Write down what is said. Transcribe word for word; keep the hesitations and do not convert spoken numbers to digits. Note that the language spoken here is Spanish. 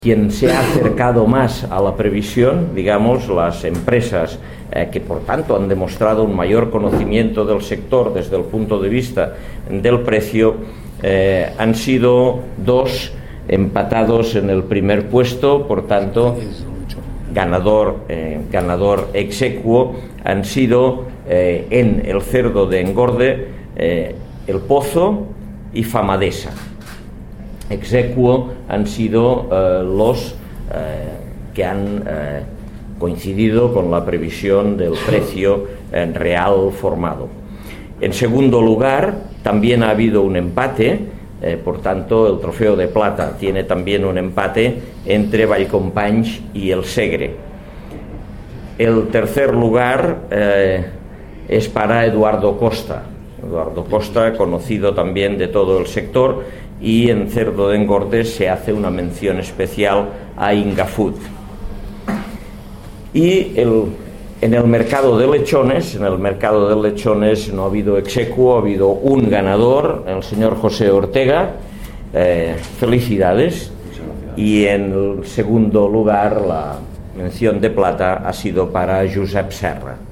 Quien se ha acercado más a la previsión, digamos, las empresas eh, que por tanto han demostrado un mayor conocimiento del sector desde el punto de vista del precio, eh, han sido dos empatados en el primer puesto, por tanto, ganador, eh, ganador ex aequo han sido eh, en el cerdo de engorde eh, El Pozo y Famadesa. Ex aequo han sido eh, los eh, que han eh, coincidido con la previsión del precio eh, real formado. En segundo lugar, también ha habido un empate, eh, por tanto, el trofeo de plata tiene también un empate entre Vallcompanys y el Segre. El tercer lugar eh, es para Eduardo Costa. Eduardo Costa, conocido también de todo el sector, y en cerdo de engorde se hace una mención especial a Ingafood. Y el, en el mercado de lechones, en el mercado de lechones no ha habido ex aequo, ha habido un ganador, el señor José Ortega, eh, felicidades, y en el segundo lugar la mención de plata ha sido para Josep Serra.